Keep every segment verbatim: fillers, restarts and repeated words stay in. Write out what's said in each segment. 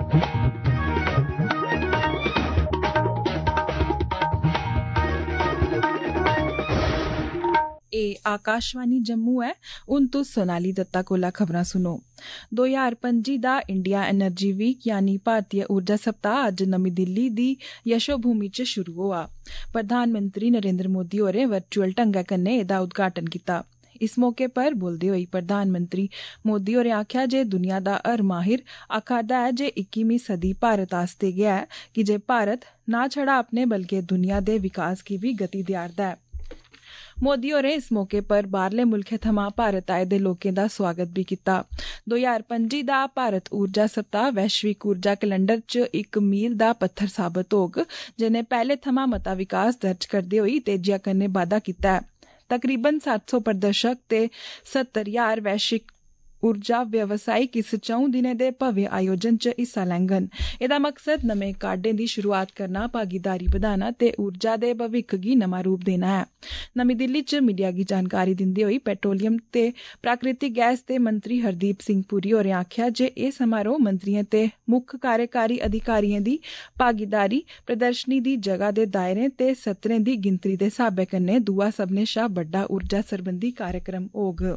ए आकाशवाणी जम्मू है। हुण तुस सोनाली दत्ता कोला खबरां सुनो। दो हज़ार पंजी दा इंडिया एनर्जी वीक यानी भारतीय ऊर्जा सप्ताह अज्ज नमीं दिल्ली दी यशोभूमि च शुरू होआ। प्रधानमंत्री नरेंद्र मोदी होरें वर्चुअल ढंगै कन्नै एह्दा उद्घाटन कीता। इस मौके पर बोलदे होई प्रधानमंत्री मोदी होरें आखेआ जे दुनिया दा हर माहिर आखादा है जे इक्कीवीं सदी भारत आस्तै गै है कि जे भारत ना छड़ा अपने बल्कि दुनिया दे विकास गी भी गति देआ'रदा है। मोदी होरें इस मौके पर बाहरले मुल्खें थमां भारत आए दे लोकें दा स्वागत भी कीता। दो हज़ार पंजी दा भारत ऊर्जा सप्ताह वैश्विक ऊर्जा कैलेंडर च इक मील दा पत्थर साबत होग, जिन्हें पैहले थमां मता विकास दर्ज करदे होई तेजिया कन्नै बाद्धा कीता है। तकरीबन सत्त सौ प्रदर्शक ते सत्तर ज्हार वैश्विक ऊर्जा व्यवसायिक इस चौं दिनें दे भव्य आयोजन च हिस्सा लैंगन। एह्दा मकसद नमें काह्डें दी शुरुआत करना, भागीदारी बधाना ते ऊर्जा दे भविक्ख गी नमां रूप देना है। नमीं दिल्ली च मीडिया गी जानकारी दिंदे होई पेट्रोलियम ते प्राकृतिक गैस दे मंत्री हरदीप सिंह पुरी होरें आखेआ जे एह् समारोह मंत्रियें ते मुक्ख कार्यकारी अधिकारियें दी भागीदारी, प्रदर्शनी दी जगह दे दायरे ते सत्रें दी गिनतरी दे स्हाबै कन्नै दूआ सभनें शा बड्डा ऊर्जा सरबंधी कार्यक्रम होग।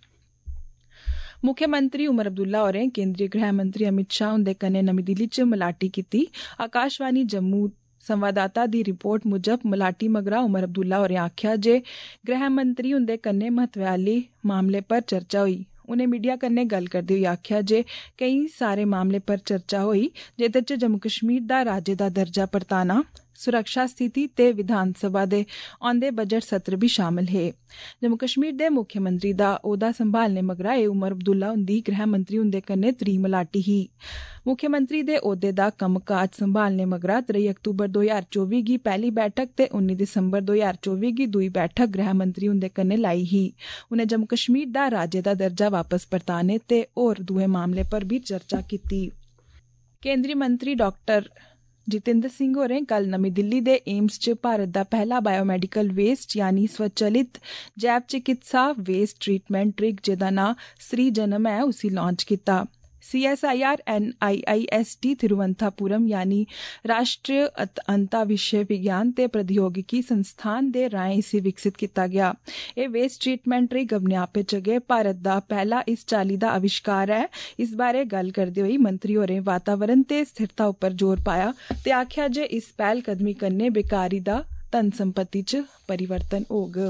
मुख्यमंत्री उमर अब्दुल्ला होरें केंद्रीय गृह मंत्री अमित शाह हुंदे कन्नै नमीं दिल्ली च मलाटी कीती। आकाशवाणी जम्मू संवाददाता दी रिपोर्ट मुजब मलाटी मगरा उमर अब्दुल्ला होरें आखेआ जे गृह मंत्री हुंदे कन्नै महत्वै आह्ले मामले पर चर्चा होई। उनें मीडिया कन्नै गल्ल करदे होई आखेआ जे केईं सारे मामले पर चर्चा होई, जेह्दे च जम्मू कश्मीर दा राज्य दा दर्जा परताना, सुरक्षा स्थिति ते विधानसभा दे औंदे बजट सत्र भी शामिल हे। जम्मू कश्मीर दे मुख्यमंत्री दा ओह्दा संभालने मगरा एह् उमर अब्दुल्ला हुंदी गृह मंत्री हुंदे कन्नै त्री मलाटी ही। मुख्यमंत्री दे ओह्दे दा कम्मकाज संभालने मगरा त्रेई अक्तूबर दो ज्हार चौबी गी पैह्ली बैठक ते उन्नी दिसंबर दो ज्हार चौबी गी दूई बैठक गृह मंत्री हुंदे कन्नै लाई ही। उनें जम्मू कश्मीर दा राज्य दा दर्जा वापस परताने ते होर दुए मामले पर भी चर्चा कीती। केंद्रीय मंत्री डॉक्टर जितेंद्र सिंह होरें कल नमीं दिल्ली दे एम्स च भारत दा पहला बायोमेडिकल वेस्ट यानी स्वचलित जैव चिकित्सा वेस्ट ट्रीटमेंट रिग, जेदा नां श्री जनम है, उसी लांच कीता। C S I R N I I S T Thiruvananthapuram यानी राष्ट्रीय अंतःविश्व विज्ञान ते प्रौद्योगिकी संस्थान दे राहें इसी विकसित कीता गया। एह् वेस्ट ट्रीटमेंट रिग अपने आपे च गै भारत दा पहला इस चाल्ली दा आविष्कार है। इस बारे गल्ल करदे होई मंत्री होरें वातावरण ते स्थिरता उप्पर जोर पाया ते आखेआ जे इस पैह्लकदमी कन्नै बेकारी दा धन संपत्ति च परिवर्तन होग।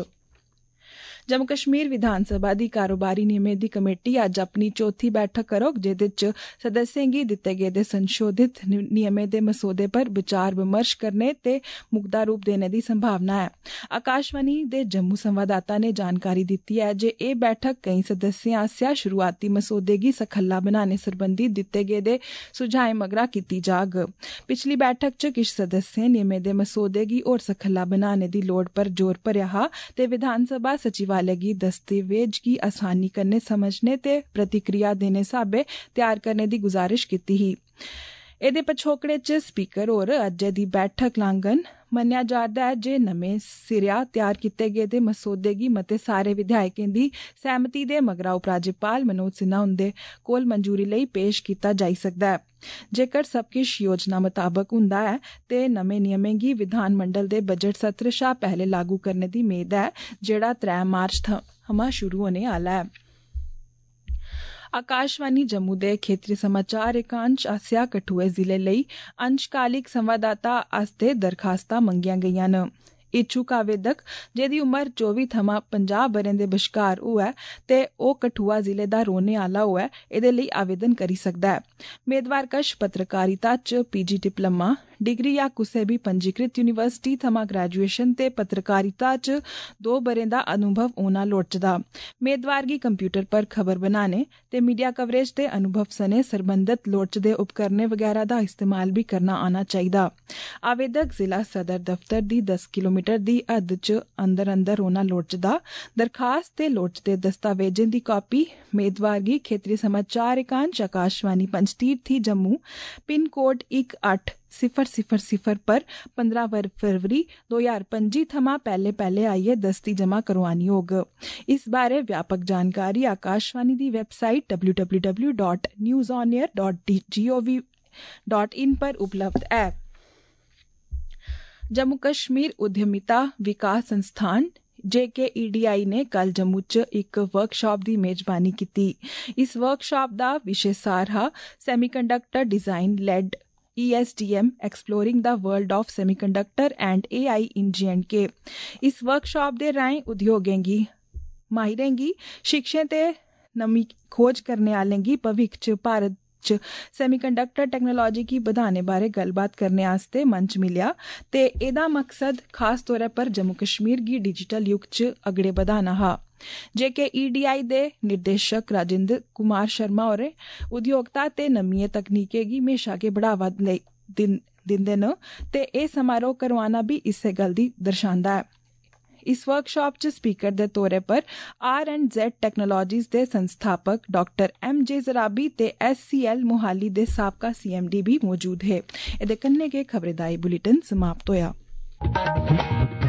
जम्मू कश्मीर विधानसभा दी कारोबारी नियमें दी कमेटी अज्ज अपनी चौथी बैठक करोग, जेह्दे च सदस्यें गी दित्ते गेदे संशोधित नियमें दे मसौदे पर विचार विमर्श करने ते मुकदा रूप देने दी संभावना है। आकाशवाणी दे जम्मू संवाददाता ने जानकारी दित्ती है जे एह् बैठक केईं सदस्यें आसेआ शुरुआती मसौदे गी सखल्ला बनाने सरबंधी दित्ते गेदे सुझाएं मगरा कीती जाग। पिछली बैठक च किश सदस्यें नियमें दे मसौदे गी होर सखल्ला बनाने दी लोड़ पर जोर भरेआ हा ते विधानसभा सचिवालय गी दस्तावेज गी आसानी कन्नै समझने ते प्रतिक्रिया देने स्हाबै त्यार करने दी गुजारिश कीती ही। एह्दे पछोकड़े च स्पीकर होर अज्जै दी बैठक लांगन। मन्नेआ जा'रदा ऐ जे नमें सिरेआ त्यार कीते गेदे मसौदे गी मते सारे विधायकें दी सैह्मति दे मगरा उपराज्यपाल मनोज सिन्हा हुंदे कोल मंजूरी लेई पेश कीता जाई सकदा ऐ। जेकर सब किश योजना मताबक हुंदा ऐ ते नमें नियमें गी विधानमंडल दे बजट सत्र शा पैह्ले लागू करने दी मेद ऐ, जेह्ड़ा त्रै मार्च थमां शुरू होने आह्ला ऐ। आकाशवाणी जम्मू दे खेतरी समाचार एकांश आसेआ कठुआ जिले लेई अंशकालिक संवाददाता आस्तै दरखास्तां मंगियां गेइयां न। इच्छुक आवेदक जेह्दी उमर चौबी थमां पंजाह् ब'रें दे बश्कार होऐ ते ओह् कठुआ जिले दा रौह्ने आह्ला होऐ, एह्दे लेई आवेदन करी सकदा ऐ। मेदवार कश पत्रकारिता च पीजी डिप्लोमा डिग्री या कुसै बी पंजीकृत यूनिवर्सिटी थमां ग्रेजुएशन ते पत्रकारिता च दो ब'रें दा अनुभव होना लोड़चदा। मेदवार गी कंप्यूटर पर खबर बनाने ते मीडिया कवरेज दे अनुभव सने सरबंधत लोड़चदे उपकरणें वगैरा दा इस्तेमाल भी करना आना चाहिदा। आवेदक जिला सदर दफ्तर दी दस किलोमीटर दी हद च अंदर अंदर होना लोड़चदा। दरखास्त ते लोड़चदे दस्तावेजें दी कापी मेदवार गी खेतरी समाचार एकांश आकाशवाणी पंचतीर्थ जम्मू पिन कोड इक अट्ठ सिफर सिफर सिफर पर पंद्रह फरवरी दो ज्हार पंजी थमां पैह्ले पैह्ले आइयै दस्ती जमा करोआनी होग। इस बारे व्यापक जानकारी आकाशवाणी दी website W W W dot news on air dot G O V dot in पर उपलब्ध है। जम्मू कश्मीर उद्यमिता विकास संस्थान जे के ई डी आई ने कल जम्मू च एक वर्कशॉप की मेजबानी की। इस वर्कशॉप का विषय सार हा सैमीकंडक्टर डिजाइन लैड E S D M exploring the world of semiconductor and A I in J and K. इस वर्कशॉप के राएं उद्योगें गी माहिरें गी शिक्षें ते नमी खोज करने आलें गी भविक्ख च भारत च सैमीकंडक्टर टैक्नोलॉजी की बधाने बारे गलबात करने आस्ते मंच मिलिया ते एदा मकसद खास तौर पर जम्मू कश्मीर गी डिजिटल युग च अगड़े बधाना हा। जे के ई डी आई दे निर्देशक राजेंद्र कुमार शर्मा होरें उद्योगता ते नमियें तकनीकें गी म्हेशा गै बढ़ावा दिंदे न ते एह समारोह करवाना भी इस्सै गल्ल दी दर्शांदा है। इस वर्कशॉप च स्पीकर दे तौर पर आर एंड जेड टैक्नोलॉजीज दे संस्थापक डॉक्टर एम जे जराबी ते एस सी एल मोहाली दे साबका सी एम डी भी मौजूद है। एदे कन्नै गै खबरें दा एह बुलेटिन समाप्त होया।